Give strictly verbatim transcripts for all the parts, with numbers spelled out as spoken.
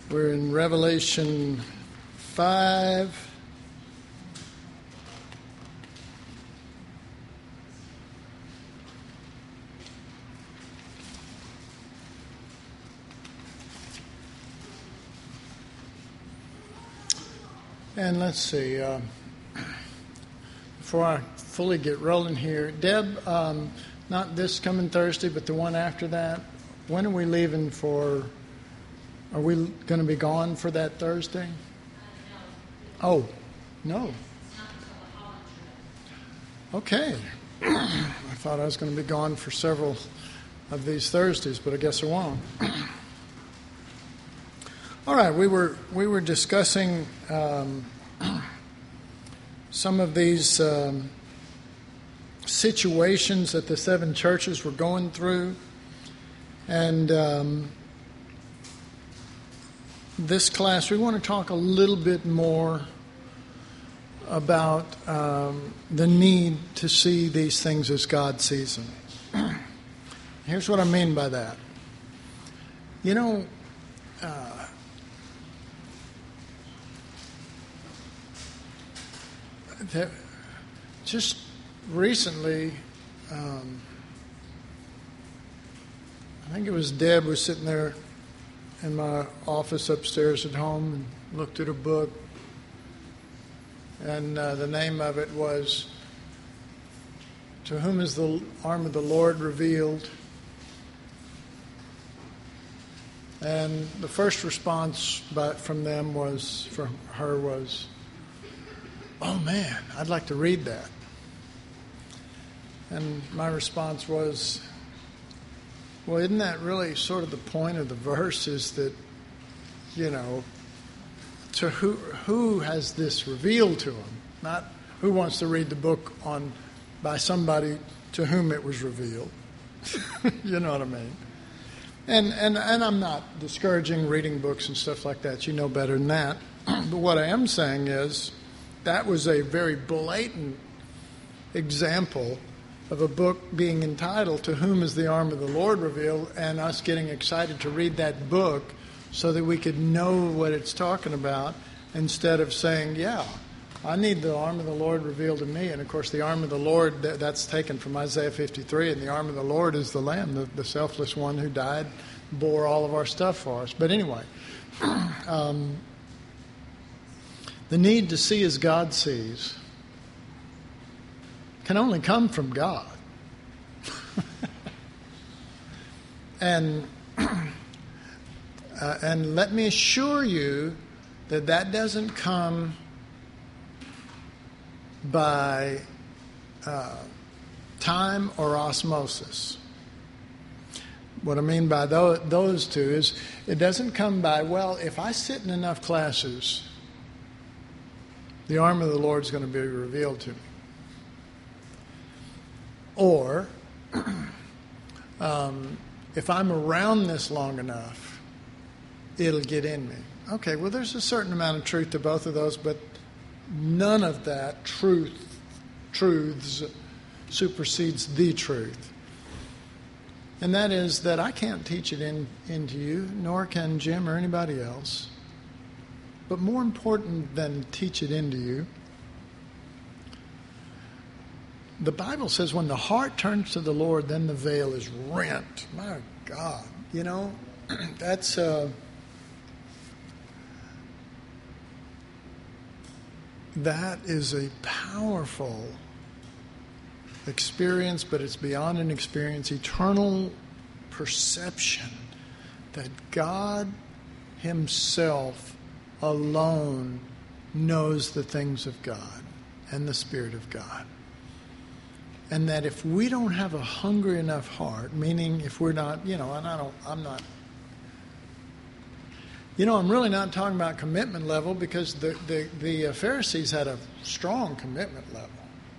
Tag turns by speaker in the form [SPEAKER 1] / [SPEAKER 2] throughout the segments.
[SPEAKER 1] We're in Revelation five. And let's see, uh, before I fully get rolling here, Deb, um, not this coming Thursday, but the one after that, when are we leaving for, are we going to be gone for that Thursday? Uh, no. Oh, no. Okay. I thought I was going to be gone for several of these Thursdays, but I guess I won't. All right, we were we were discussing um, some of these um, situations that the seven churches were going through, and um, this class we want to talk a little bit more about um, the need to see these things as God sees them. Here's what I mean by that. You know. Uh, That just recently, um, I think it was Deb was sitting there in my office upstairs at home and looked at a book, and uh, the name of it was "To Whom Is the Arm of the Lord Revealed?" And the first response by, from them was, from her was, "Oh man, I'd like to read that." And my response was, well, isn't that really sort of the point of the verse, is that, you know, to who who has this revealed to them? Not who wants to read the book on by somebody to whom it was revealed. You know what I mean? And, and, and I'm not discouraging reading books and stuff like that. You know better than that. But what I am saying is, that was a very blatant example of a book being entitled "To Whom Is the Arm of the Lord Revealed?" and us getting excited to read that book so that we could know what it's talking about, instead of saying, yeah, I need the arm of the Lord revealed to me. And of course the arm of the Lord, that's taken from Isaiah fifty-three, and the arm of the Lord is the Lamb, the, the selfless one who died, bore all of our stuff for us. But anyway, um, the need to see as God sees can only come from God. and uh, and let me assure you that that doesn't come by uh, time or osmosis. What I mean by those, those two is, it doesn't come by, well, if I sit in enough classes, the arm of the Lord is going to be revealed to me. Or, um, if I'm around this long enough, it'll get in me. Okay, well, there's a certain amount of truth to both of those, but none of that truth, truths supersedes the truth. And that is that I can't teach it in, into you, nor can Jim or anybody else. But more important than teach it into you, the Bible says when the heart turns to the Lord, then the veil is rent. My God, you know, that's uh, that is a powerful experience, but it's beyond an experience, eternal perception that God Himself alone knows the things of God and the Spirit of God. And that if we don't have a hungry enough heart, meaning if we're not, you know, and I don't, I'm not, you know, I'm really not talking about commitment level, because the, the, the Pharisees had a strong commitment level.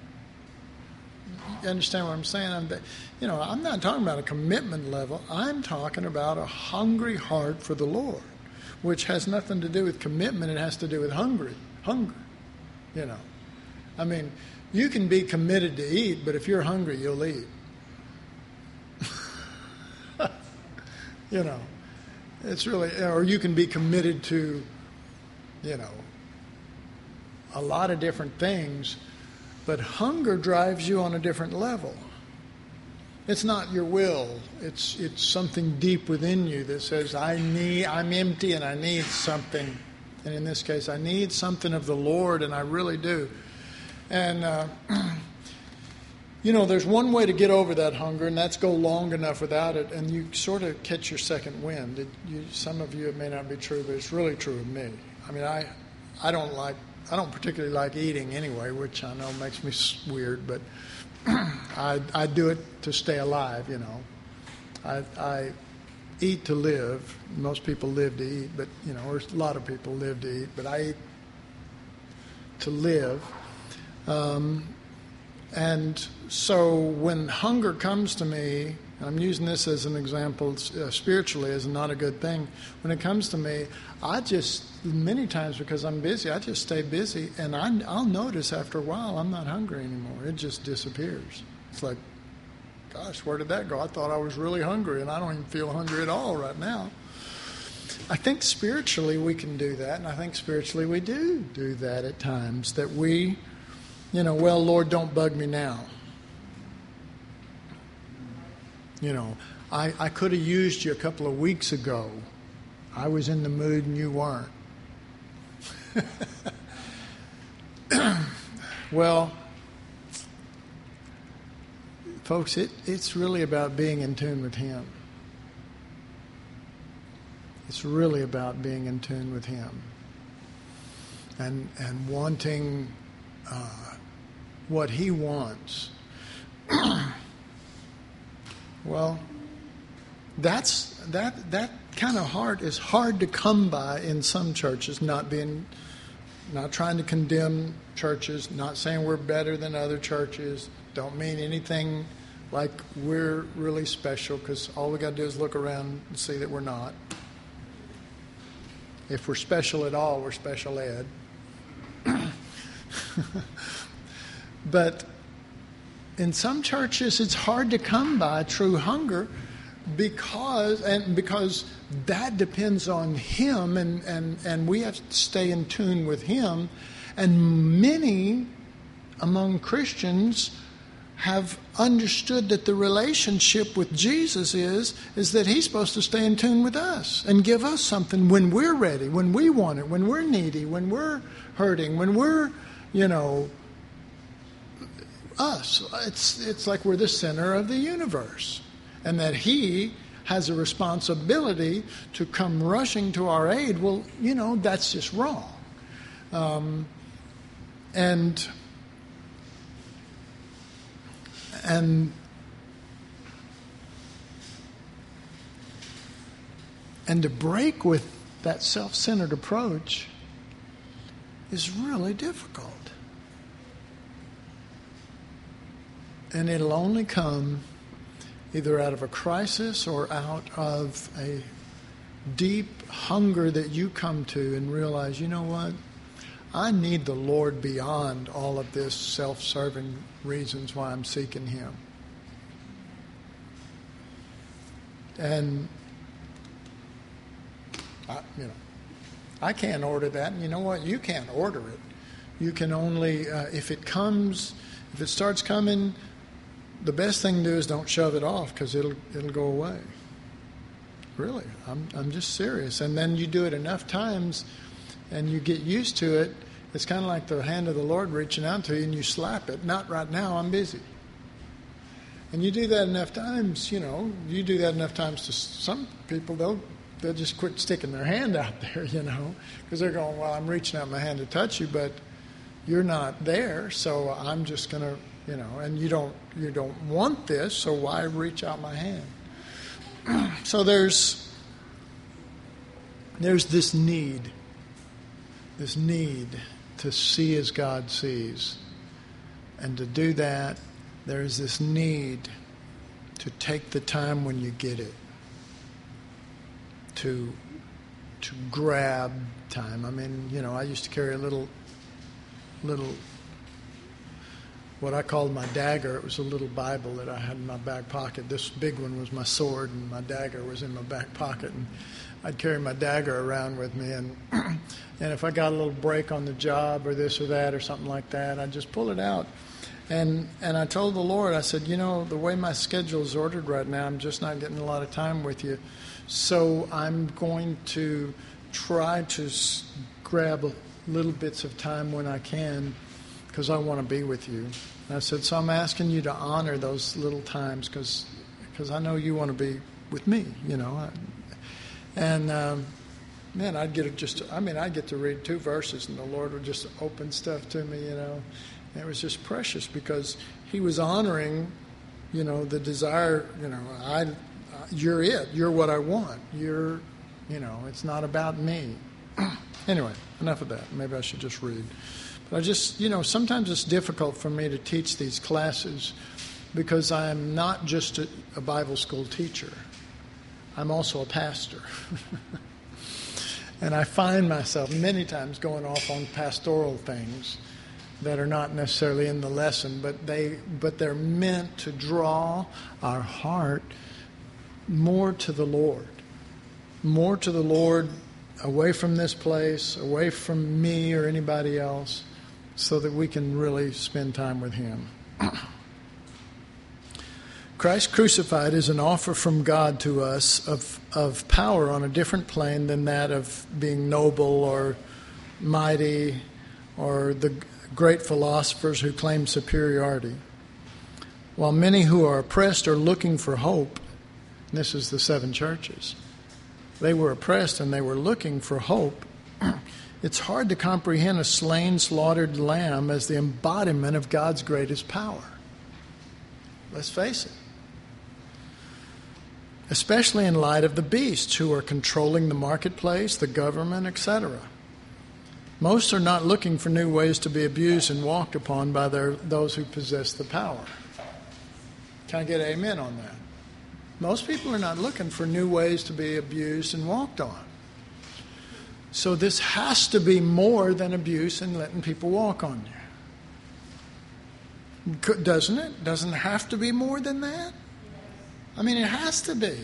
[SPEAKER 1] You understand what I'm saying? I'm, you know, I'm not talking about a commitment level. I'm talking about a hungry heart for the Lord, which has nothing to do with commitment. It has to do with hungry, hunger, you know. I mean, you can be committed to eat, but if you're hungry, you'll eat. You know, It's really, or you can be committed to, you know, a lot of different things, but hunger drives you on a different level. It's not your will. It's it's something deep within you that says, I need, I'm empty and I need something. And in this case, I need something of the Lord, and I really do. And, uh, you know, there's one way to get over that hunger, and that's go long enough without it, and you sort of catch your second wind. It, you, some of you, it may not be true, but it's really true of me. I mean, I, I don't like, I don't particularly like eating anyway, which I know makes me weird, but I, I do it to stay alive, you know. I, I eat to live. Most people live to eat, but, you know, there's a lot of people live to eat, but I eat to live. Um, and so when hunger comes to me, I'm using this as an example uh, spiritually as not a good thing. When it comes to me, I just, many times because I'm busy, I just stay busy, and I, I'll notice after a while I'm not hungry anymore. It just disappears. It's like, gosh, where did that go? I thought I was really hungry, and I don't even feel hungry at all right now. I think spiritually we can do that, and I think spiritually we do do that at times, that we, you know, well, Lord, don't bug me now. You know, I, I could have used you a couple of weeks ago. I was in the mood and you weren't. Well, folks, it, it's really about being in tune with Him. It's really about being in tune with Him. And, and wanting uh, what He wants. Well, that's that that kind of heart is hard to come by in some churches. Not being, not trying to condemn churches, not saying we're better than other churches. Don't mean anything like we're really special, because all we got to do is look around and see that we're not. If we're special at all, we're special ed. But in some churches, it's hard to come by true hunger because and because that depends on Him, and, and, and we have to stay in tune with Him. And many among Christians have understood that the relationship with Jesus is, is that He's supposed to stay in tune with us and give us something when we're ready, when we want it, when we're needy, when we're hurting, when we're, you know, us. It's it's like we're the center of the universe, and that He has a responsibility to come rushing to our aid. Well, you know, that's just wrong. Um, and and and to break with that self-centered approach is really difficult. And it'll only come either out of a crisis or out of a deep hunger that you come to and realize, you know what? I need the Lord beyond all of this self-serving reasons why I'm seeking Him. And, I, you know, I can't order that. And you know what? You can't order it. You can only, uh, if it comes, if it starts coming, the best thing to do is don't shove it off, because it'll it'll go away. Really, I'm I'm just serious. And then you do it enough times, and you get used to it. It's kind of like the hand of the Lord reaching out to you, and you slap it. Not right now. I'm busy. And you do that enough times. You know, you do that enough times to some people. They'll they'll just quit sticking their hand out there. You know, because they're going, well, I'm reaching out my hand to touch you, but you're not there, so I'm just going to. You know, and you don't you don't want this, so why reach out my hand? So there's there's this need, this need to see as God sees. And to do that, there's this need to take the time when you get it, to to grab time. I mean, you know, I used to carry a little little what I called my dagger. It was a little Bible that I had in my back pocket. This big one was my sword, and my dagger was in my back pocket. And I'd carry my dagger around with me, and and if I got a little break on the job or this or that or something like that, I'd just pull it out. And and I told the Lord, I said, you know, the way my schedule is ordered right now, I'm just not getting a lot of time with you. So I'm going to try to s- grab little bits of time when I can, because I want to be with you. And I said, so I'm asking you to honor those little times, because because I know you want to be with me, you know. And um, man, I'd get it just. I mean, I'd get to read two verses, and the Lord would just open stuff to me, you know. And it was just precious because He was honoring, you know, the desire. You know, I, you're it. You're what I want. You're, you know, it's not about me. Anyway, enough of that. Maybe I should just read. But I just, you know, sometimes it's difficult for me to teach these classes because I'm not just a, a Bible school teacher. I'm also a pastor. And I find myself many times going off on pastoral things that are not necessarily in the lesson, but they but they're meant to draw our heart more to the Lord. More to the Lord, away from this place, away from me or anybody else, so that we can really spend time with Him. Christ crucified is an offer from God to us of, of power on a different plane than that of being noble or mighty or the great philosophers who claim superiority. While many who are oppressed are looking for hope, and this is the seven churches, they were oppressed and they were looking for hope. It's hard to comprehend a slain, slaughtered lamb as the embodiment of God's greatest power. Let's face it. Especially in light of the beasts who are controlling the marketplace, the government, et cetera. Most are not looking for new ways to be abused and walked upon by their, those who possess the power. Can I get an amen on that? Most people are not looking for new ways to be abused and walked on. So this has to be more than abuse and letting people walk on you. Doesn't it? Doesn't it have to be more than that? I mean, it has to be.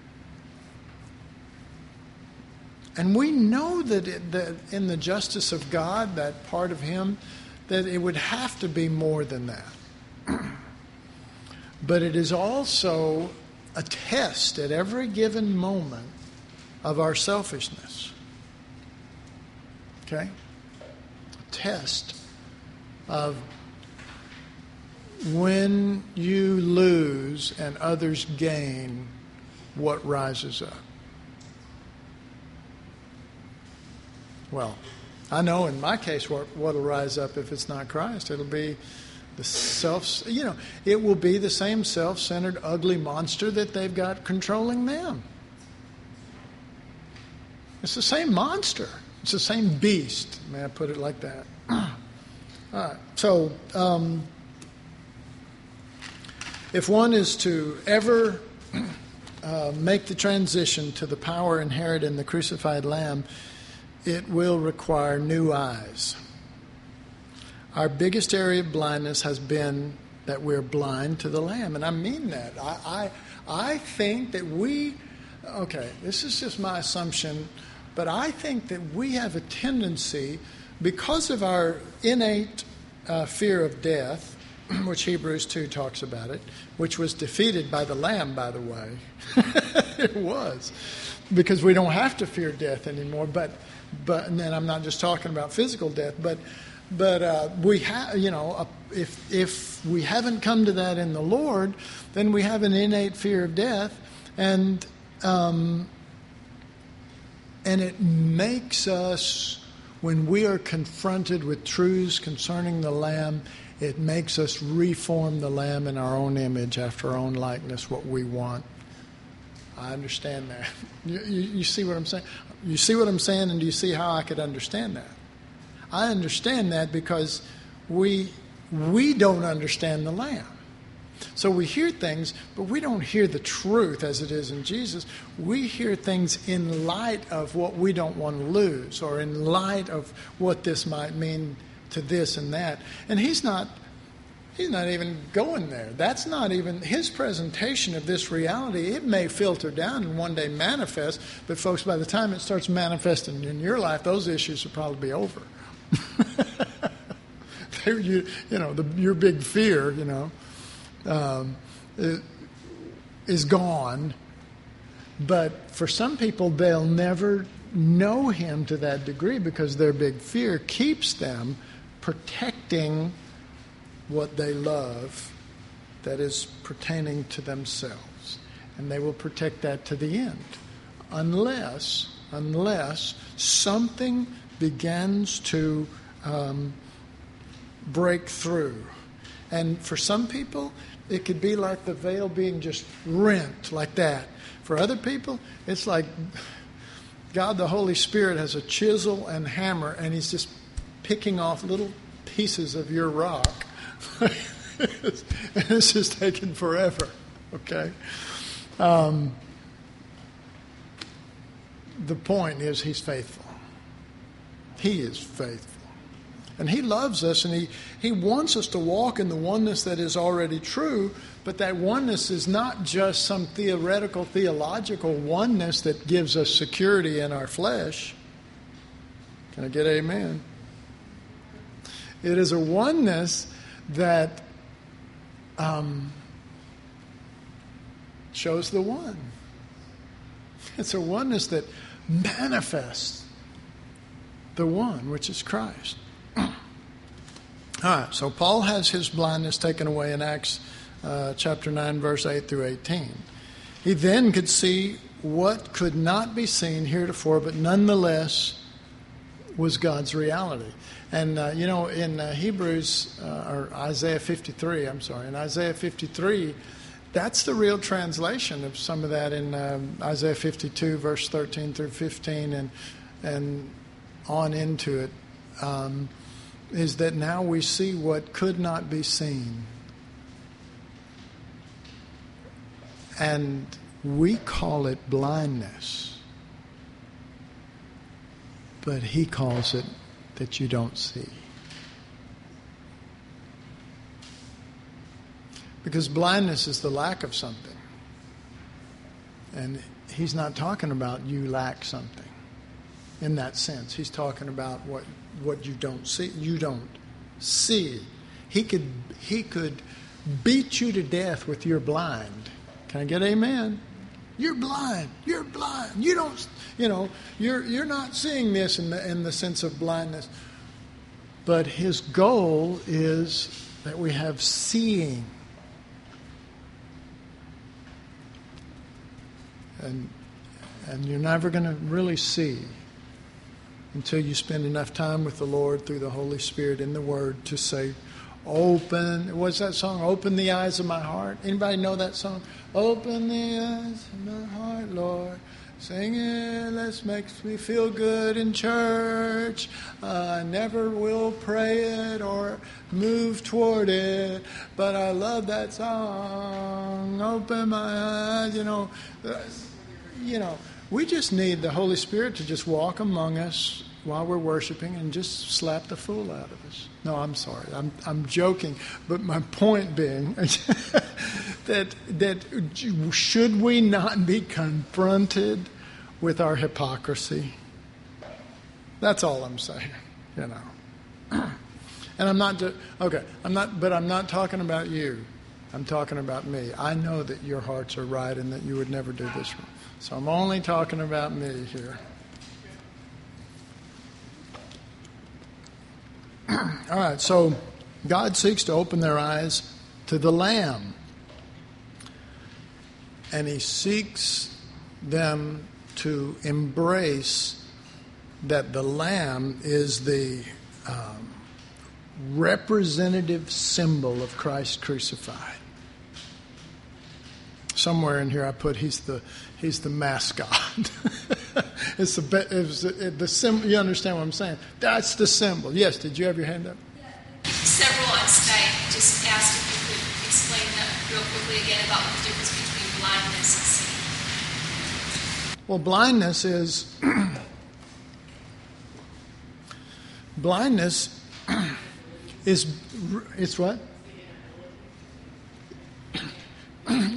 [SPEAKER 1] And we know that, it, that in the justice of God, that part of Him, that it would have to be more than that. But it is also a test at every given moment of our selfishness. Okay? A test of when you lose and others gain, what rises up? Well, I know in my case what will rise up if it's not Christ. It'll be the self, you know, it will be the same self-centered, ugly monster that they've got controlling them. It's the same monster. It's the same beast. May I put it like that? All right. So, um, if one is to ever uh, make the transition to the power inherent in the crucified Lamb, it will require new eyes. Our biggest area of blindness has been that we're blind to the Lamb, and I mean that. I, I, I think that we, okay, this is just my assumption, but I think that we have a tendency, because of our innate uh, fear of death, which Hebrews two talks about it, which was defeated by the Lamb, by the way. It was. Because we don't have to fear death anymore. But, but and then I'm not just talking about physical death, but but uh, we have, you know, uh, if if we haven't come to that in the Lord, then we have an innate fear of death, and um, and it makes us, when we are confronted with truths concerning the Lamb, it makes us reform the Lamb in our own image, after our own likeness, what we want. I understand that. You, you, you see what I'm saying? You see what I'm saying, and do you see how I could understand that? I understand that because we we don't understand the Lamb. So we hear things, but we don't hear the truth as it is in Jesus. We hear things in light of what we don't want to lose, or in light of what this might mean to this and that. And he's not he's not even going there. That's not even his presentation of this reality. It may filter down and one day manifest, but folks, by the time it starts manifesting in your life, those issues will probably be over. you, you know, the, your big fear, you know, um, is gone. But for some people, they'll never know him to that degree because their big fear keeps them protecting what they love that is pertaining to themselves. And they will protect that to the end. Unless, unless something begins to um, break through. And for some people, it could be like the veil being just rent like that. For other people, it's like God, the Holy Spirit, has a chisel and hammer, and he's just picking off little pieces of your rock. And it's just taking forever, okay? Um, the point is he's faithful. He is faithful. And he loves us, and he, he wants us to walk in the oneness that is already true, but that oneness is not just some theoretical, theological oneness that gives us security in our flesh. Can I get amen? It is a oneness that um, shows the one. It's a oneness that manifests the one, which is Christ. All right, so Paul has his blindness taken away in Acts uh, chapter nine, verse eight through eighteen. He then could see what could not be seen heretofore, but nonetheless was God's reality. And, uh, you know, in uh, Hebrews, uh, or Isaiah fifty-three, I'm sorry, in Isaiah fifty-three, that's the real translation of some of that in um, Isaiah fifty-two, verse thirteen through fifteen, and and on into it. Um, is that now we see what could not be seen. And we call it blindness. But he calls it that you don't see. Because blindness is the lack of something. And he's not talking about you lack something in that sense. He's talking about what what you don't see. You don't see. He could he could beat you to death with you're blind. Can I get amen? You're blind. You're blind. You don't, you know, you're you're not seeing this in the in the sense of blindness. But his goal is that we have seeing. And and you're never going to really see until you spend enough time with the Lord through the Holy Spirit in the Word to say, open, what's that song? Open the eyes of my heart. Anybody know that song? Open the eyes of my heart, Lord. Sing it, let's make me feel good in church. I never will pray it or move toward it, but I love that song. Open my eyes, you know. You know, we just need the Holy Spirit to just walk among us while we're worshiping and just slap the fool out of us. No, I'm sorry. I'm I'm joking. But my point being that that should we not be confronted with our hypocrisy? That's all I'm saying, you know. And I'm not just, okay, I'm not but I'm not talking about you. I'm talking about me. I know that your hearts are right and that you would never do this wrong. So I'm only talking about me here. All right, so God seeks to open their eyes to the Lamb. And he seeks them to embrace that the Lamb is the um, representative symbol of Christ crucified. Somewhere in here I put he's the he's the mascot. It's the it's the, the symbol. You understand what I'm saying? That's the symbol. Yes. Did you have your hand up?
[SPEAKER 2] Several on Skype just asked if you could explain that real quickly again about the difference between blindness and seeing.
[SPEAKER 1] Well, blindness is blindness is it's what?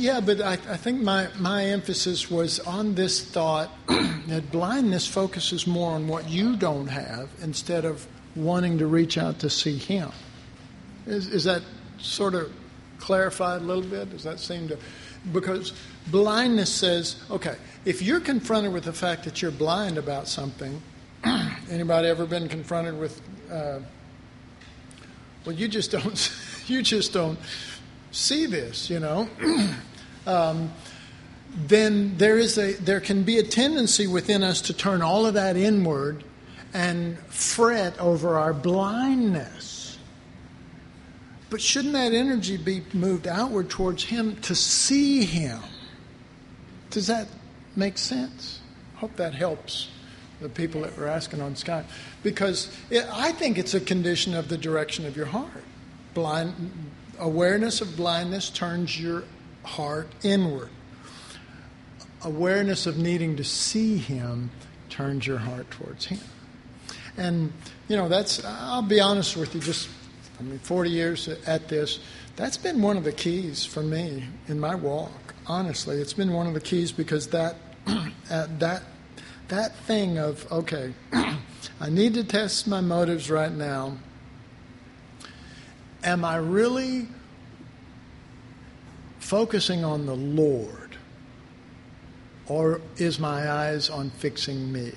[SPEAKER 1] yeah, but I, I think my, my emphasis was on this thought that blindness focuses more on what you don't have instead of wanting to reach out to see Him. Is, is that sort of clarified a little bit? Does that seem to... Because blindness says, okay, if you're confronted with the fact that you're blind about something, anybody ever been confronted with, uh, well, you just don't, you just don't see this, you know, um, then there is a, there can be a tendency within us to turn all of that inward and fret over our blindness. But shouldn't that energy be moved outward towards Him to see Him? Does that make sense? Hope that helps the people that were asking on Skype. Because it, I think it's a condition of the direction of your heart. Blind awareness of blindness turns your heart inward. Awareness of needing to see Him turns your heart towards Him. And, you know, that's, I'll be honest with you, just, I mean, forty years at this, that's been one of the keys for me in my walk. Honestly, it's been one of the keys because that, that, that thing of, okay, I need to test my motives right now. Am I really focusing on the Lord, or is my eyes on fixing me?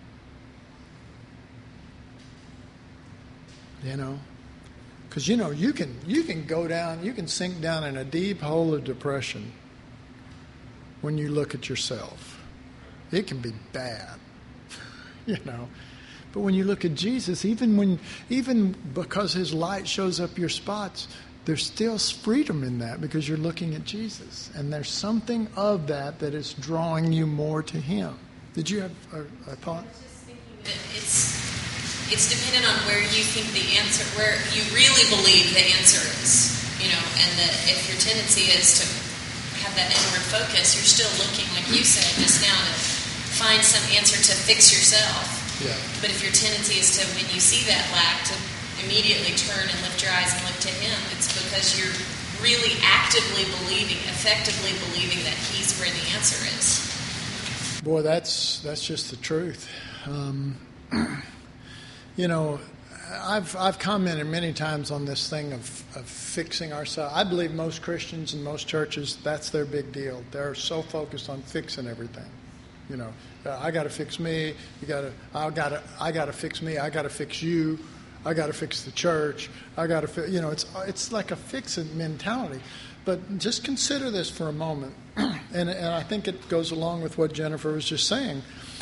[SPEAKER 1] You know? Because, you know, you can you can go down, you can sink down in a deep hole of depression when you look at yourself. It can be bad, you know. But when you look at Jesus, even when even because His light shows up your spots, there's still freedom in that because you're looking at Jesus. And there's something of that that is drawing you more to Him. Did you have a, a thought?
[SPEAKER 2] I was just thinking that it's It's dependent on where you think the answer, where you really believe the answer is, you know, and that if your tendency is to have that inward focus, you're still looking, like you said just now, to find some answer to fix yourself.
[SPEAKER 1] Yeah.
[SPEAKER 2] But if your tendency is to, when you see that lack, to immediately turn and lift your eyes and look to Him, it's because you're really actively believing, effectively believing that He's where the answer is.
[SPEAKER 1] Boy, that's that's just the truth. Um, You know, I've I've commented many times on this thing of, of fixing ourselves. I believe most Christians and most churches, that's their big deal. They're so focused on fixing everything. You know, uh, I got to fix me. You got to. I got to. I got to fix me. I got to fix you. I got to fix the church. I got to. Fi-, you know, it's it's like a fix-it mentality. But just consider this for a moment, and and I think it goes along with what Jennifer was just saying.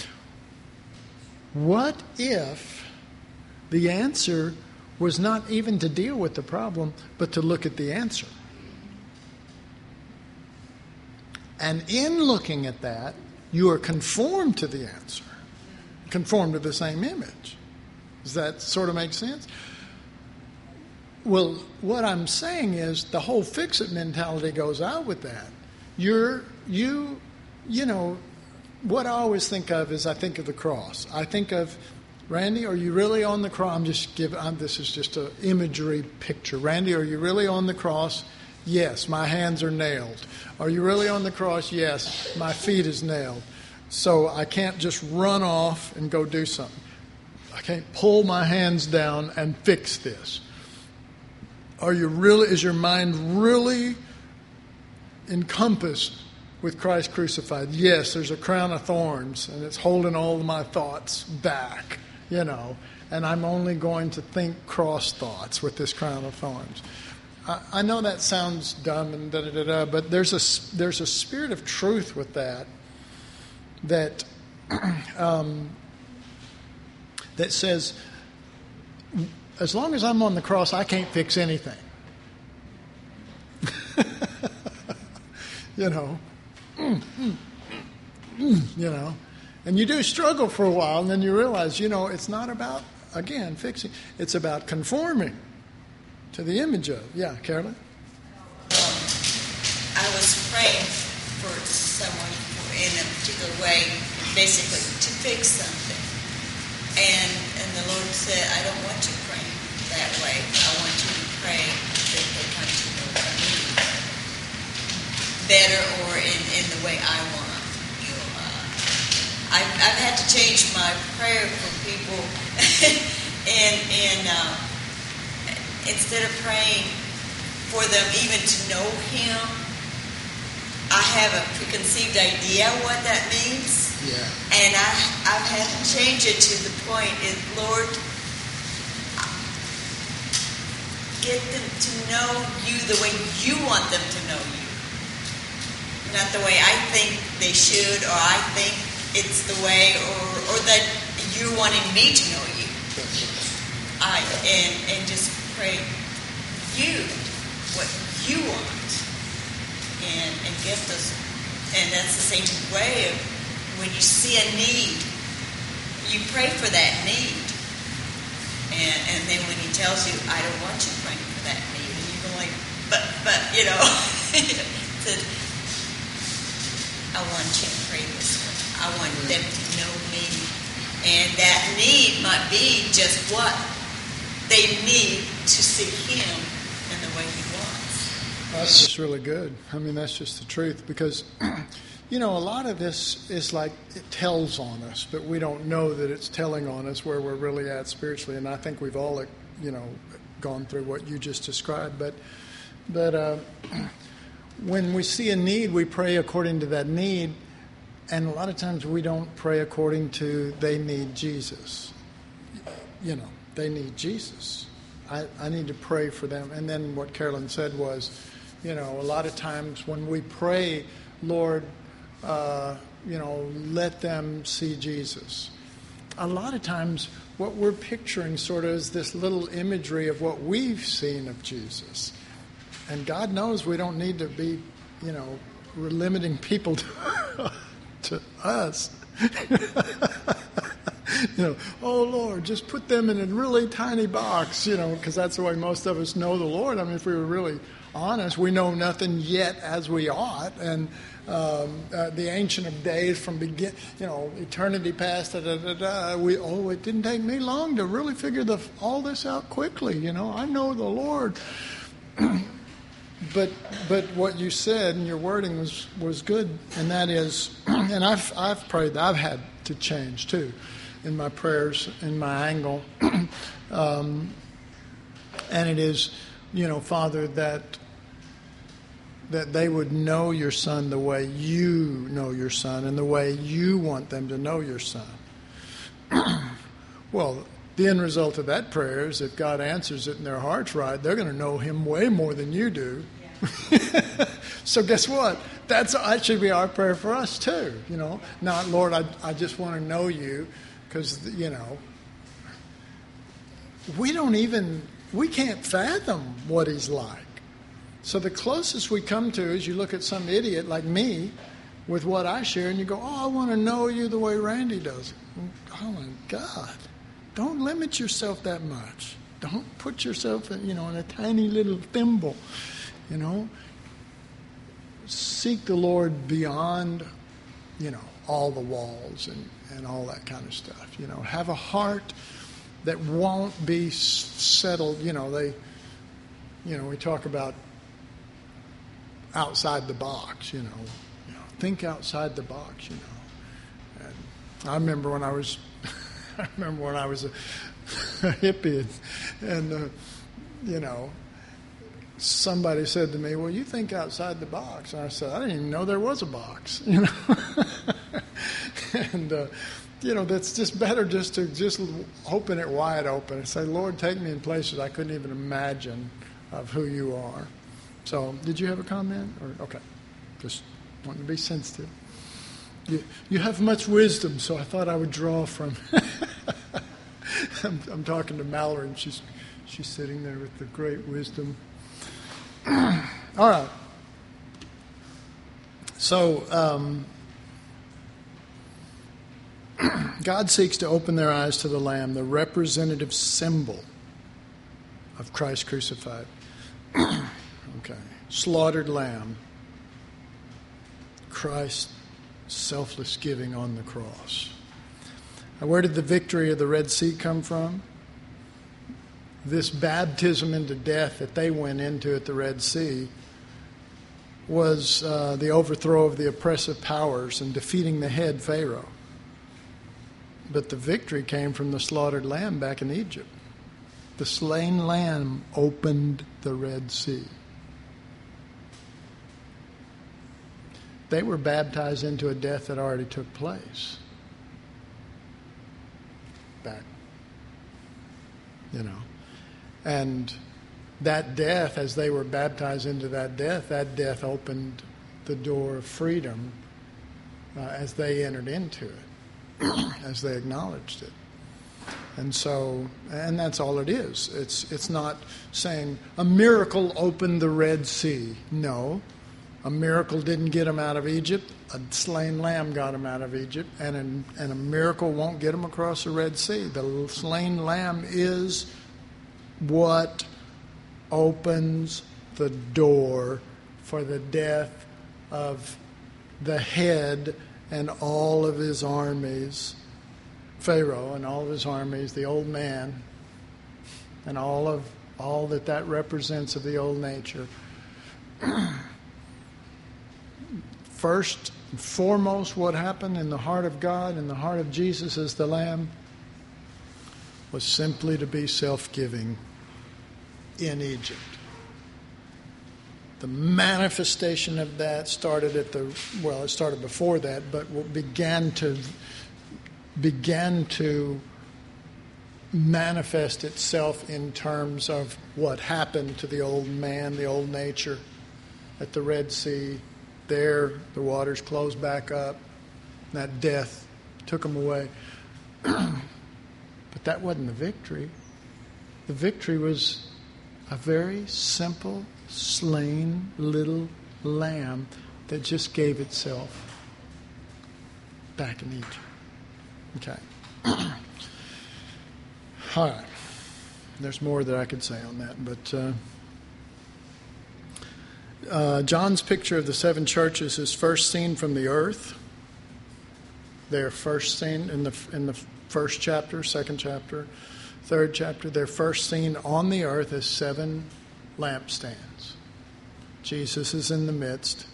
[SPEAKER 1] What if the answer was not even to deal with the problem, but to look at the answer? And in looking at that, you are conformed to the answer, conformed to the same image. Does that sort of make sense? Well, what I'm saying is the whole fix-it mentality goes out with that. You're, you, you know, what I always think of is I think of the cross. I think of, Randy, are you really on the cross? I'm just giving, I'm, this is just an imagery picture. Randy, are you really on the cross? Yes, my hands are nailed. Are you really on the cross? Yes, my feet is nailed. So I can't just run off and go do something. I can't pull my hands down and fix this. Are you really, is your mind really encompassed with Christ crucified? Yes, there's a crown of thorns and it's holding all of my thoughts back. You know, and I'm only going to think cross thoughts with this crown of thorns. I, I know that sounds dumb and da da da da, but there's a there's a spirit of truth with that. That um, that says, as long as I'm on the cross, I can't fix anything. you know, mm, mm, mm, you know. And you do struggle for a while, and then you realize, you know, it's not about, again, fixing. It's about conforming to the image of. Yeah, Carolyn?
[SPEAKER 3] Um, I was praying for someone in a particular way, basically, to fix something. And and the Lord said, I don't want you praying that way. I want you to pray that they come to know me. better or in, in the way I want. You know, uh, I've, I've had to change my prayer for people, and and uh, instead of praying for them even to know Him, I have a preconceived idea what that means.
[SPEAKER 1] Yeah.
[SPEAKER 3] And I, I've had to change it to the point is, Lord, get them to know you the way you want them to know you. Not the way I think they should, or I think it's the way, or, or that you're wanting me to know you. I and, and just pray you, what you want. And, and get those, and that's the same way of when you see a need, you pray for that need. And, and then when He tells you, I don't want you praying for that need, and you go like, but, but, you know, said, I want you to pray this way. I want them to know me. And that need might be just what they need to see Him in the way He wants.
[SPEAKER 1] That's just really good. I mean, that's just the truth, because, you know, a lot of this is like it tells on us, but we don't know that it's telling on us where we're really at spiritually. And I think we've all, you know, gone through what you just described. But, but uh, when we see a need, we pray according to that need. And a lot of times we don't pray according to they need Jesus. You know, they need Jesus. I, I need to pray for them. And then what Carolyn said was, you know, a lot of times when we pray, Lord, uh, you know, let them see Jesus. A lot of times what we're picturing sort of is this little imagery of what we've seen of Jesus. And God knows we don't need to be, you know, we're limiting people to, to us. You know, oh, Lord, just put them in a really tiny box, you know, because that's the way most of us know the Lord. I mean, if we were really honest, we know nothing yet as we ought. And um, uh, the Ancient of Days from begin, you know, eternity past, da, da, da, da, we, oh, it didn't take me long to really figure the, all this out quickly, you know. I know the Lord. But but what you said and your wording was, was good, and that is, and I've I've prayed that I've had to change too, in my prayers, in my angle, um, and it is, you know, Father, that that they would know your Son the way you know your Son and the way you want them to know your Son. Well, the end result of that prayer is if God answers it and their heart's right, they're going to know Him way more than you do. Yeah. So guess what? That's that should be our prayer for us too. You know, not Lord, I I just want to know you, because you know we don't even we can't fathom what He's like. So the closest we come to is you look at some idiot like me with what I share, and you go, oh, I want to know you the way Randy does. Oh my God. Don't limit yourself that much. Don't put yourself in, you know, in a tiny little thimble, you know. Seek the Lord beyond, you know, all the walls and, and all that kind of stuff. You know, have a heart that won't be settled. You know, they, you know, we talk about outside the box, you know. You know, think outside the box, you know. And I remember when I was... I remember when I was a, a hippie, and, and uh, you know, somebody said to me, well, you think outside the box. And I said, I didn't even know there was a box, you know. And, uh, you know, that's just better just to just open it wide open and say, Lord, take me in places I couldn't even imagine of who you are. So did you have a comment? Or okay, just wanting to be sensitive. You, you have much wisdom, so I thought I would draw from. I'm, I'm talking to Mallory, and she's she's sitting there with the great wisdom. All right. So um, God seeks to open their eyes to the Lamb, the representative symbol of Christ crucified. Okay, slaughtered Lamb. Christ. Selfless giving on the cross. Now, where did the victory of the Red Sea come from? This baptism into death that they went into at the Red Sea was uh, the overthrow of the oppressive powers and defeating the head Pharaoh. But the victory came from the slaughtered lamb back in Egypt. The slain lamb opened the Red Sea. They were baptized into a death that already took place. Back. You know. And that death, as they were baptized into that death, that death opened the door of freedom uh, as they entered into it, as they acknowledged it. And so, and that's all it is. It's it's not saying a miracle opened the Red Sea. No, a miracle didn't get them out of Egypt. A slain lamb got them out of Egypt, and an, and a miracle won't get them across the Red Sea. The slain lamb is what opens the door for the death of the head and all of his armies, Pharaoh and all of his armies, the old man, and all of all that that represents of the old nature. First and foremost, what happened in the heart of God, in the heart of Jesus as the Lamb, was simply to be self-giving in Egypt. The manifestation of that started at the, well, it started before that, but began to began to manifest itself in terms of what happened to the old man, the old nature at the Red Sea. There, the waters closed back up. And that death took them away. But that wasn't the victory. The victory was a very simple, slain little lamb that just gave itself back in Egypt. Okay. All right. There's more that I could say on that, but uh, uh, John's picture of the seven churches is first seen from the earth. They're first seen in the in the first chapter, second chapter, third chapter. They're first seen on the earth as seven lampstands. Jesus is in the midst,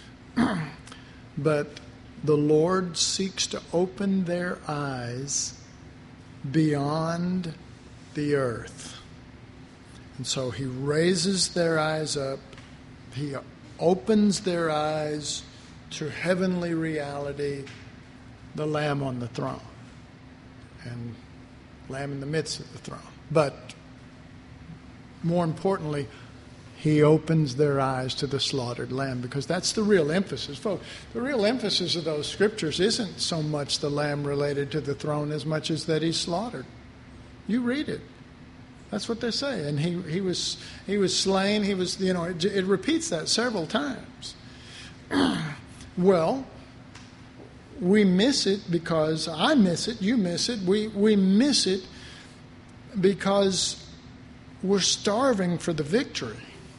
[SPEAKER 1] but the Lord seeks to open their eyes beyond the earth. And so he raises their eyes up. He opens their eyes to heavenly reality, the Lamb on the throne, and Lamb in the midst of the throne. But more importantly, he opens their eyes to the slaughtered lamb, because that's the real emphasis. Folks, the real emphasis of those scriptures isn't so much the lamb related to the throne as much as that he's slaughtered. You read it. That's what they say. And he, he was he was slain. He was, you know, it, it repeats that several times. Well, we miss it because I miss it, you miss it. We we miss it because we're starving for the victory.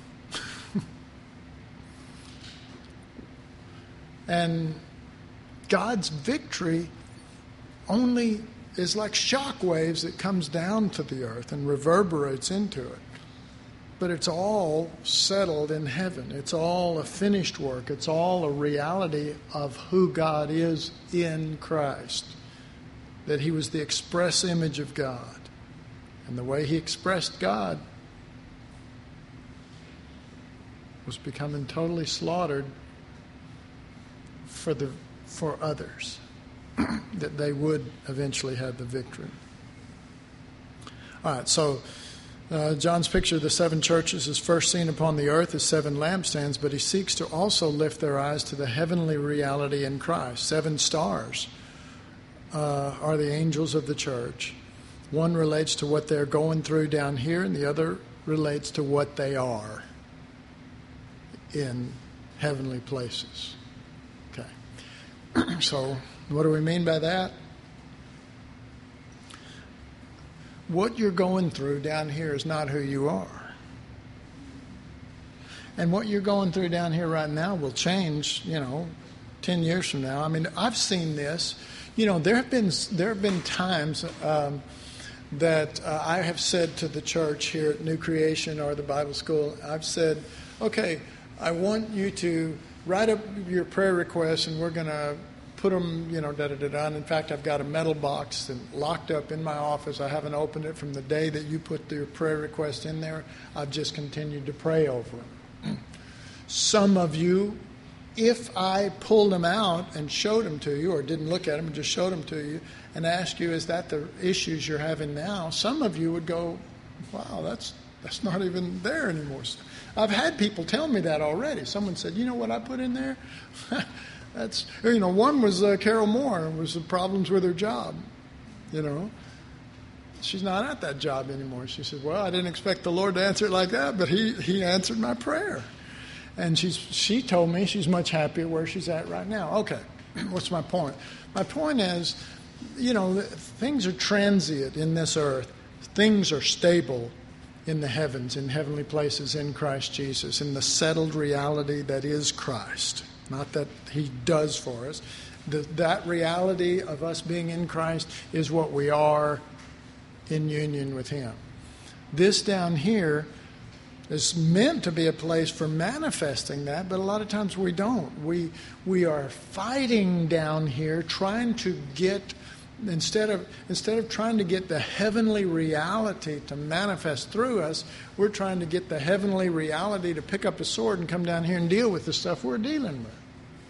[SPEAKER 1] And God's victory only is like shock waves that comes down to the earth and reverberates into it. But it's all settled in heaven. It's all a finished work. It's all a reality of who God is in Christ. That he was the express image of God. And the way he expressed God was becoming totally slaughtered for the for others, that they would eventually have the victory. All right, so uh, John's picture of the seven churches is first seen upon the earth as seven lampstands, but he seeks to also lift their eyes to the heavenly reality in Christ. Seven stars uh, are the angels of the church. One relates to what they're going through down here, and the other relates to what they are in heavenly places. So, what do we mean by that? What you're going through down here is not who you are. And what you're going through down here right now will change, you know, ten years from now. I mean, I've seen this. You know, there have been there have been times um, that uh, I have said to the church here at New Creation or the Bible School, I've said, okay, I want you to write up your prayer requests, and we're going to put them, you know, da-da-da-da. And in fact, I've got a metal box and locked up in my office. I haven't opened it from the day that you put your prayer request in there. I've just continued to pray over them. Some of you, if I pulled them out and showed them to you, or didn't look at them and just showed them to you, and asked you, is that the issues you're having now? Some of you would go, wow, that's that's not even there anymore. I've had people tell me that already. Someone said, you know what I put in there? That's, you know, one was uh, Carol Moore, was the problems with her job, you know. She's not at that job anymore. She said, well, I didn't expect the Lord to answer it like that, but he, he answered my prayer. And she's she told me she's much happier where she's at right now. Okay, what's my point? My point is, you know, things are transient in this earth. Things are stable in the heavens, in heavenly places in Christ Jesus, in the settled reality that is Christ. Not that he does for us. The, that reality of us being in Christ is what we are in union with him. This down here is meant to be a place for manifesting that, but a lot of times we don't. We we are fighting down here, trying to get, instead of instead of trying to get the heavenly reality to manifest through us, we're trying to get the heavenly reality to pick up a sword and come down here and deal with the stuff we're dealing with.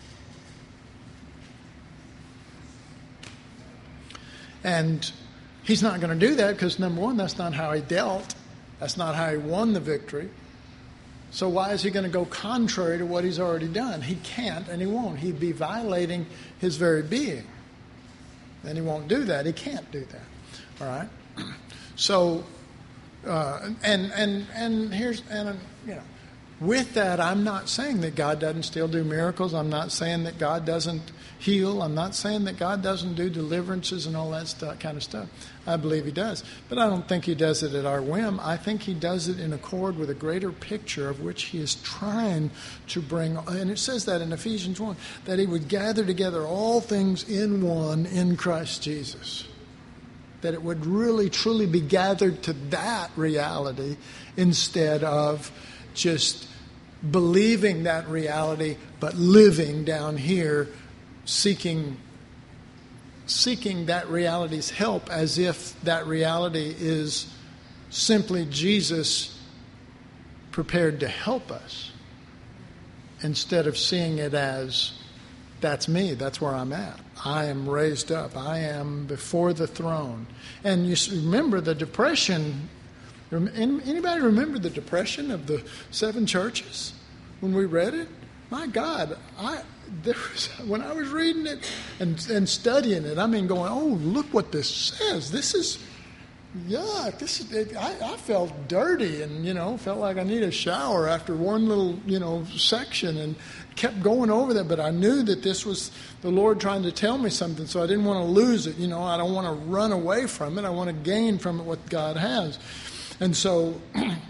[SPEAKER 1] And he's not going to do that because, number one, that's not how he dealt. That's not how he won the victory. So why is he going to go contrary to what he's already done? He can't and he won't. He'd be violating his very being. And he won't do that. He can't do that. All right? So, uh, and and and here's, and you know, with that, I'm not saying that God doesn't still do miracles. I'm not saying that God doesn't heal. I'm not saying that God doesn't do deliverances and all that stuff, kind of stuff. I believe he does. But I don't think he does it at our whim. I think he does it in accord with a greater picture of which he is trying to bring. And it says that in Ephesians one, that he would gather together all things in one in Christ Jesus. That it would really, truly be gathered to that reality instead of just believing that reality, but living down here, seeking seeking that reality's help as if that reality is simply Jesus prepared to help us, instead of seeing it as, that's me, that's where I'm at. I am raised up. I am before the throne. And you remember the depression. Anybody remember the depression of the seven churches when we read it? My God, I there was, when I was reading it and, and studying it, I mean, going, oh, look what this says. This is, yuck. This is, it, I, I felt dirty and, you know, felt like I need a shower after one little, you know, section, and kept going over that. But I knew that this was the Lord trying to tell me something, so I didn't want to lose it. You know, I don't want to run away from it. I want to gain from it what God has. And so,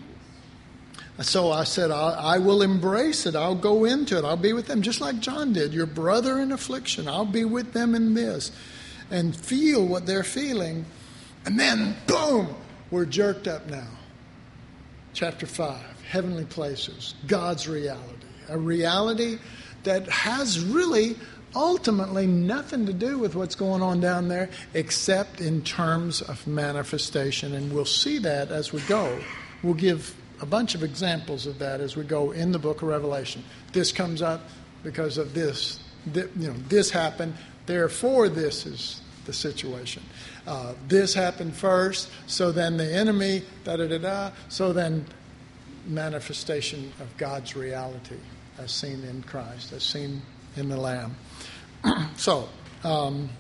[SPEAKER 1] so I said, I, I will embrace it. I'll go into it. I'll be with them, just like John did. Your brother in affliction. I'll be with them in this. And feel what they're feeling. And then, boom, we're jerked up now. Chapter five, heavenly places, God's reality. A reality that has really ultimately nothing to do with what's going on down there except in terms of manifestation. And we'll see that as we go. We'll give a bunch of examples of that as we go in the book of Revelation. This comes up because of this. Th- you know, this happened, therefore this is the situation. Uh, this happened first, so then the enemy, da-da-da-da, so then manifestation of God's reality as seen in Christ, as seen in the Lamb. So, um,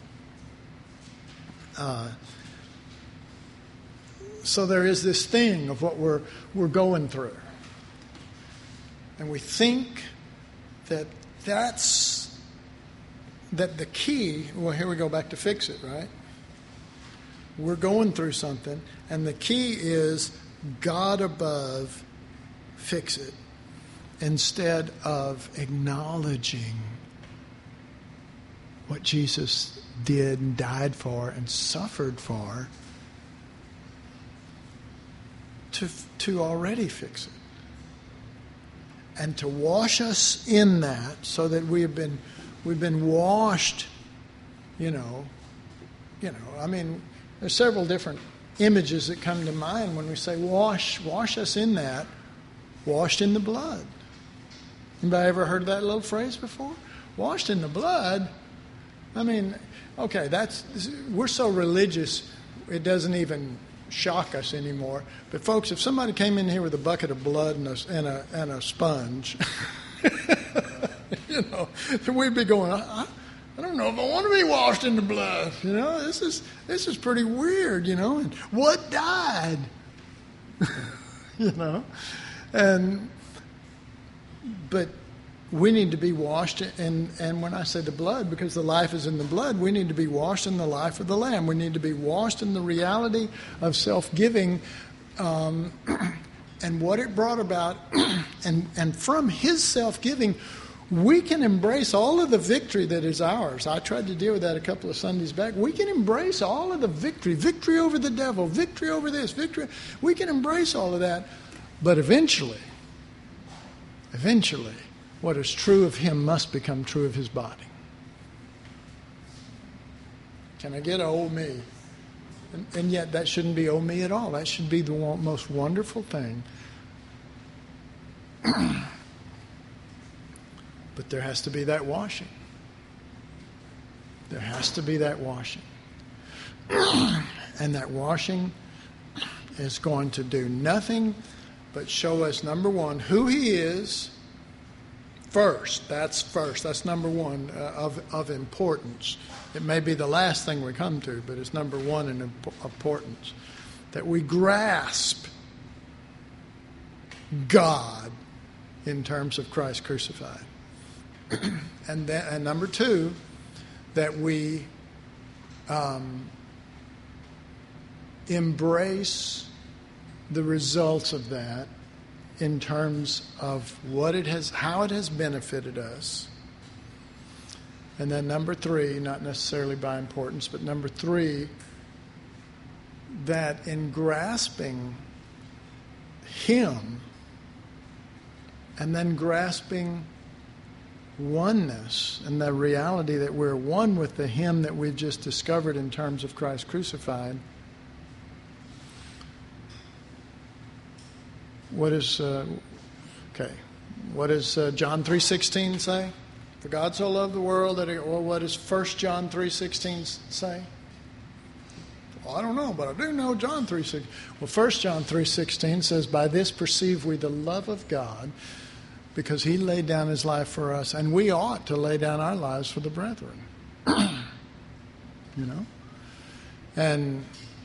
[SPEAKER 1] uh, so there is this thing of what we're we're going through, and we think that that's that the key. Well, here we go back to fix it, right? We're going through something, and the key is God above. Fix it, instead of acknowledging what Jesus did and died for and suffered for to, to already fix it. and to wash us in that, so that we have been we've been washed, you know, you know. I mean, there's several different images that come to mind when we say wash, wash us in that, washed in the blood. Anybody ever heard that little phrase before? Washed in the blood. I mean, okay, that's we're so religious, it doesn't even shock us anymore. But folks, if somebody came in here with a bucket of blood and a and a, and a sponge, you know, we'd be going, I, I don't know if I want to be washed in the blood. You know, this is this is pretty weird. You know, and what died? You know, and but we need to be washed, and, and when I say the blood, because the life is in the blood, we need to be washed in the life of the Lamb. We need to be washed in the reality of self-giving um, and what it brought about. and, and from His self-giving, we can embrace all of the victory that is ours. I tried to deal with that a couple of Sundays back. We can embrace all of the victory, victory over the devil, victory over this, victory. We can embrace all of that, but eventually, eventually, what is true of Him must become true of His body. Can I get a oh me? And, and yet that shouldn't be oh me at all. That should be the one, most wonderful thing. But there has to be that washing. There has to be that washing. And that washing is going to do nothing but show us, number one, who He is. First, that's first. That's number one uh, of of importance. It may be the last thing we come to, but it's number one in imp- importance. That we grasp God in terms of Christ crucified. and then, and number two, that we um, embrace the results of that in terms of what it has, how it has benefited us. And then number three, not necessarily by importance, but number three, that in grasping Him and then grasping oneness and the reality that we're one with the Him that we've just discovered in terms of Christ crucified. What is uh, okay? What does uh, John three sixteen say? For God so loved the world that. He, or what does First John three sixteen say? Well, I don't know, but I do know John three sixteen. Well, First John three sixteen says, "By this perceive we the love of God, because He laid down His life for us, and we ought to lay down our lives for the brethren." You know, and.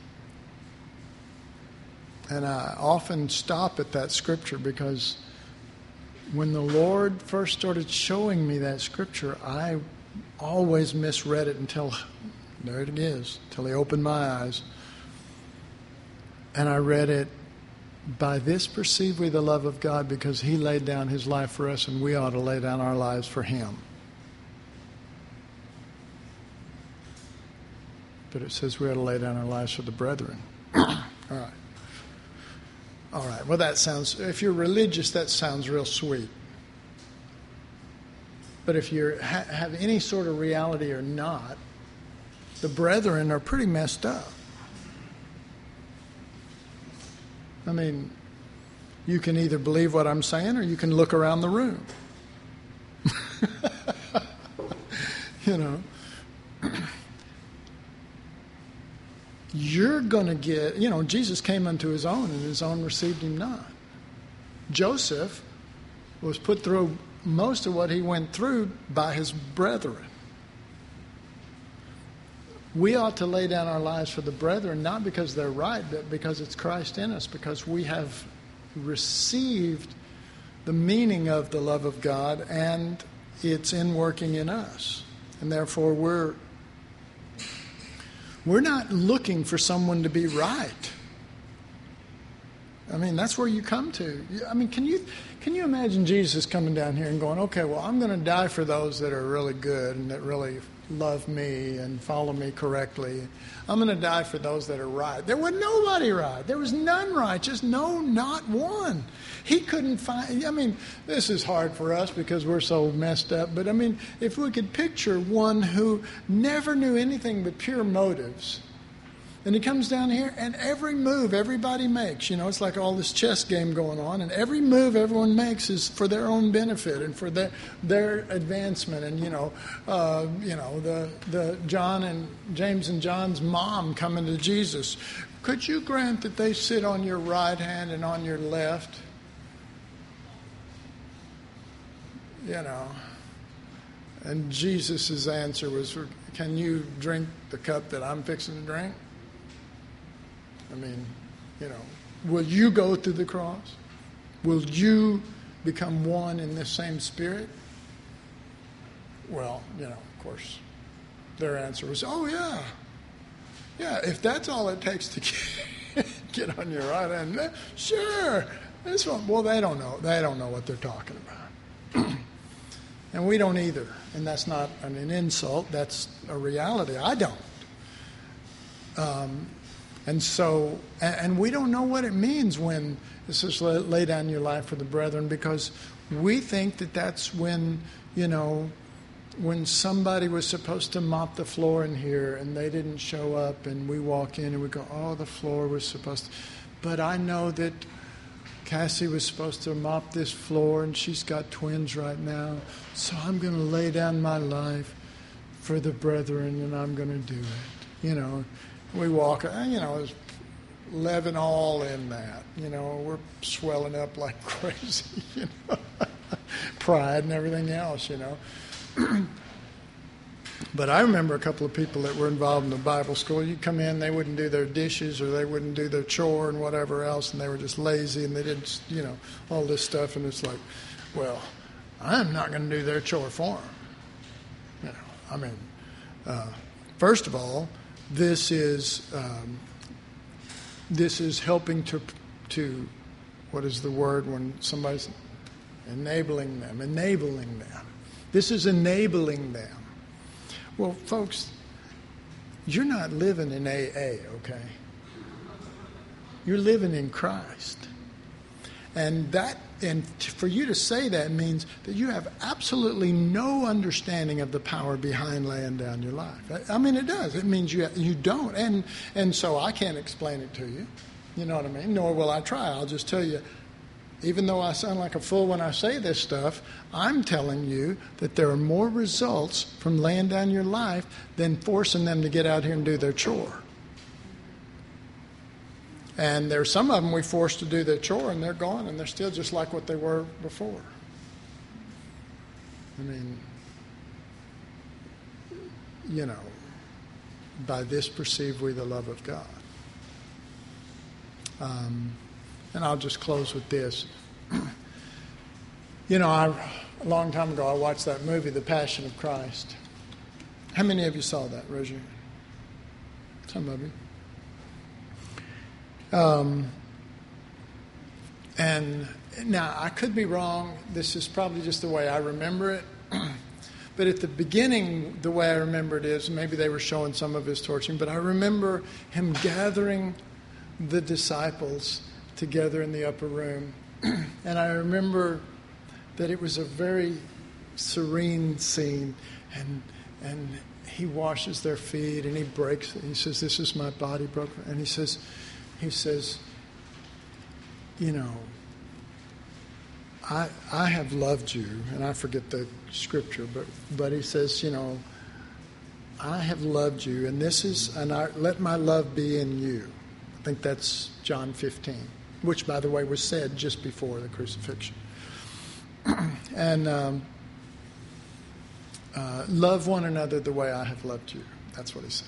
[SPEAKER 1] And I often stop at that scripture because when the Lord first started showing me that scripture, I always misread it until, there it is, until He opened my eyes. And I read it, by this perceive we the love of God, because He laid down His life for us, and we ought to lay down our lives for Him. But it says we ought to lay down our lives for the brethren. All right. All right, well, that sounds, if you're religious, that sounds real sweet. But if you ha- have any sort of reality or not, the brethren are pretty messed up. I mean, you can either believe what I'm saying or you can look around the room. You know. You're going to get, you know, Jesus came unto His own, and His own received Him not. Joseph was put through most of what he went through by his brethren. We ought to lay down our lives for the brethren, not because they're right, but because it's Christ in us, because we have received the meaning of the love of God, and it's in working in us. And therefore, we're We're not looking for someone to be right. I mean, that's where you come to. I mean, can you can you imagine Jesus coming down here and going, okay, well, I'm going to die for those that are really good and that really love me and follow me correctly. I'm going to die for those that are right. There was nobody right. There was none righteous. No, not one. He couldn't find, I mean, this is hard for us because we're so messed up. But I mean, if we could picture one who never knew anything but pure motives, and he comes down here, and every move everybody makes, you know, it's like all this chess game going on, and every move everyone makes is for their own benefit and for their their advancement. And you know, uh, you know, the the John and James and John's mom coming to Jesus. Could you grant that they sit on your right hand and on your left? You know, and Jesus' answer was, "Can you drink the cup that I'm fixing to drink?" I mean, you know, will you go through the cross? Will you become one in this same spirit? Well, you know, of course, their answer was, oh, yeah. Yeah, if that's all it takes to get, get on your right hand, sure. This one, well, they don't know. They don't know what they're talking about. And we don't either. And that's not an, an insult. That's a reality. I don't. Um, And so, and we don't know what it means when it says lay down your life for the brethren, because we think that that's when, you know, when somebody was supposed to mop the floor in here and they didn't show up, and we walk in and we go, oh, the floor was supposed to. But I know that Cassie was supposed to mop this floor and she's got twins right now, so I'm going to lay down my life for the brethren and I'm going to do it, you know. We walk, you know, there's leaven all in that. You know, we're swelling up like crazy, you know, pride and everything else, you know. But I remember a couple of people that were involved in the Bible school. You'd come in, they wouldn't do their dishes or they wouldn't do their chore and whatever else, and they were just lazy and they didn't, you know, all this stuff. And it's like, well, I'm not going to do their chore for them. You know, I mean, uh, first of all, This is um, this is helping to to what is the word when somebody's enabling them, enabling them. This is enabling them. Well, folks, you're not living in A A, okay? You're living in Christ, and that and for you to say that means that you have absolutely no understanding of the power behind laying down your life. I mean, it does. It means you you don't. And and so I can't explain it to you. You know what I mean? Nor will I try. I'll just tell you, even though I sound like a fool when I say this stuff, I'm telling you that there are more results from laying down your life than forcing them to get out here and do their chore. And there's some of them we force to do their chore, and they're gone, and they're still just like what they were before. I mean, you know, by this perceive we the love of God. Um, and I'll just close with this. You know, I, a long time ago, I watched that movie, The Passion of Christ. How many of you saw that? Raise your hand. Some of you. Um, and now, I could be wrong. This is probably just the way I remember it. But at the beginning, the way I remember it is, maybe they were showing some of his torturing, but I remember him gathering the disciples together in the upper room. And I remember that it was a very serene scene. And and he washes their feet and he breaks it. He says, this is my body broken. And he says... He says, you know, I I have loved you, and I forget the scripture, but but he says, you know, I have loved you, and this is, and I let my love be in you. I think that's John fifteen, which, by the way, was said just before the crucifixion. And um, uh, love one another the way I have loved you. That's what he said.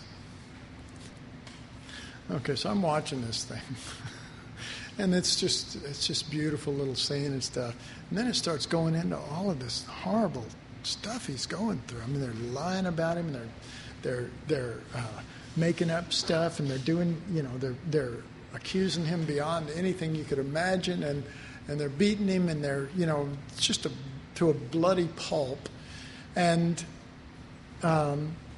[SPEAKER 1] Okay, so I'm watching this thing, and it's just it's just beautiful little scene and stuff. And then it starts going into all of this horrible stuff he's going through. I mean, they're lying about him, and they're they're they're uh, making up stuff, and they're doing you know they're they're accusing him beyond anything you could imagine, and and they're beating him, and they're you know it's just a, to a bloody pulp, and um,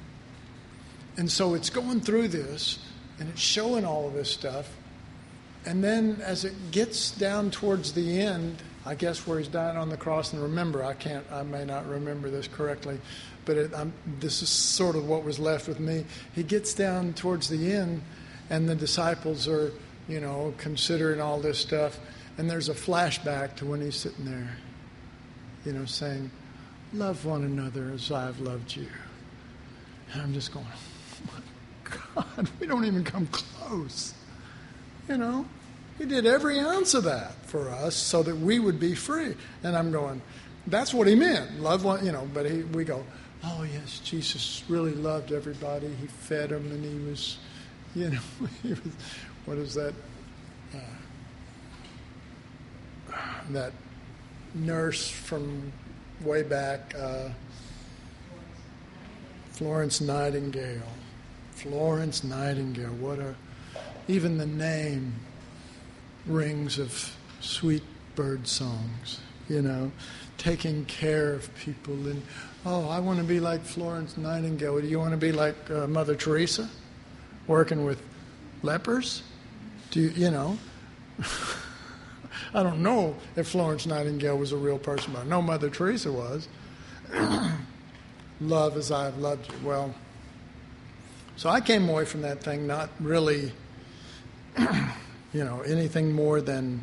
[SPEAKER 1] And so it's going through this, and it's showing all of this stuff. And then as it gets down towards the end, I guess where he's dying on the cross, and remember, I can't, I may not remember this correctly, but it, I'm, this is sort of what was left with me. He gets down towards the end, and the disciples are, you know, considering all this stuff, and there's a flashback to when he's sitting there, you know, saying, love one another as I've loved you. And I'm just going, oh my God, we don't even come close. You know, he did every ounce of that for us so that we would be free. And I'm going, that's what he meant. Love one, you know, but he, we go, oh yes, Jesus really loved everybody. He fed them, and he was, you know, he was, what is that? Uh, that nurse from way back, uh, Florence Nightingale. Florence Nightingale, what a, even the name rings of sweet bird songs, you know, taking care of people. And, oh, I want to be like Florence Nightingale. Do you want to be like uh, Mother Teresa, working with lepers? Do you, you know? I don't know if Florence Nightingale was a real person, but I know Mother Teresa was. Love as I've loved you. Well, so I came away from that thing not really, you know, anything more than,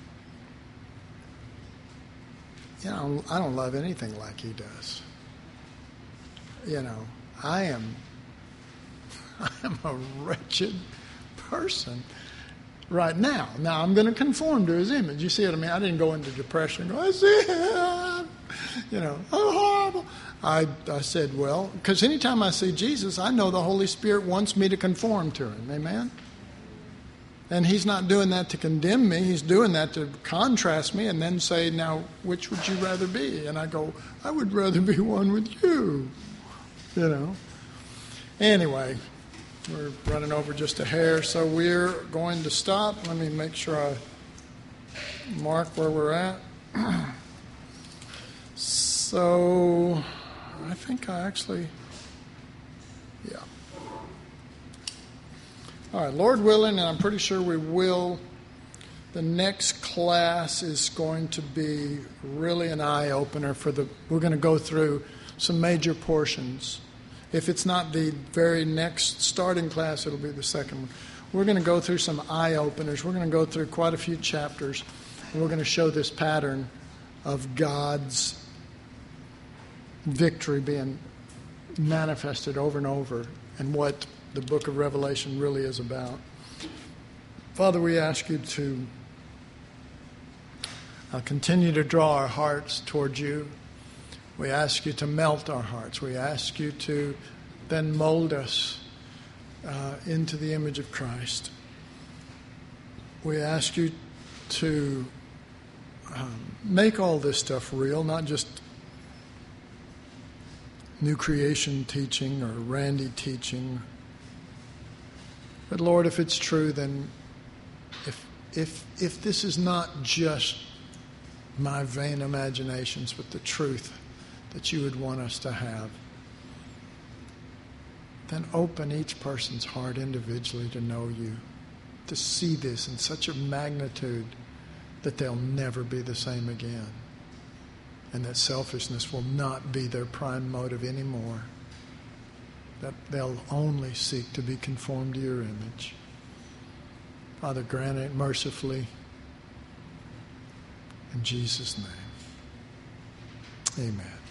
[SPEAKER 1] you know, I don't love anything like he does. You know, I am, I am a wretched person right now. Now I'm going to conform to his image. You see what I mean? I didn't go into depression and go, I see him, you know, oh, horrible. I, I said, well, because anytime I see Jesus, I know the Holy Spirit wants me to conform to him. Amen? And he's not doing that to condemn me. He's doing that to contrast me and then say, now, which would you rather be? And I go, I would rather be one with you. You know? Anyway, we're running over just a hair, so we're going to stop. Let me make sure I mark where we're at. So, I think I actually, yeah. All right, Lord willing, and I'm pretty sure we will, the next class is going to be really an eye-opener for the, we're going to go through some major portions. If it's not the very next starting class, it'll be the second one. We're going to go through some eye-openers. We're going to go through quite a few chapters, and we're going to show this pattern of God's victory being manifested over and over, and what the book of Revelation really is about. Father, we ask you to uh, continue to draw our hearts toward you. We ask you to melt our hearts. We ask you to then mold us uh, into the image of Christ. We ask you to um, make all this stuff real, not just new creation teaching or Randy teaching. But Lord, if it's true, then if if if this is not just my vain imaginations, but the truth that you would want us to have, then open each person's heart individually to know you, to see this in such a magnitude that they'll never be the same again, and that selfishness will not be their prime motive anymore, that they'll only seek to be conformed to your image. Father, grant it mercifully in Jesus' name. Amen.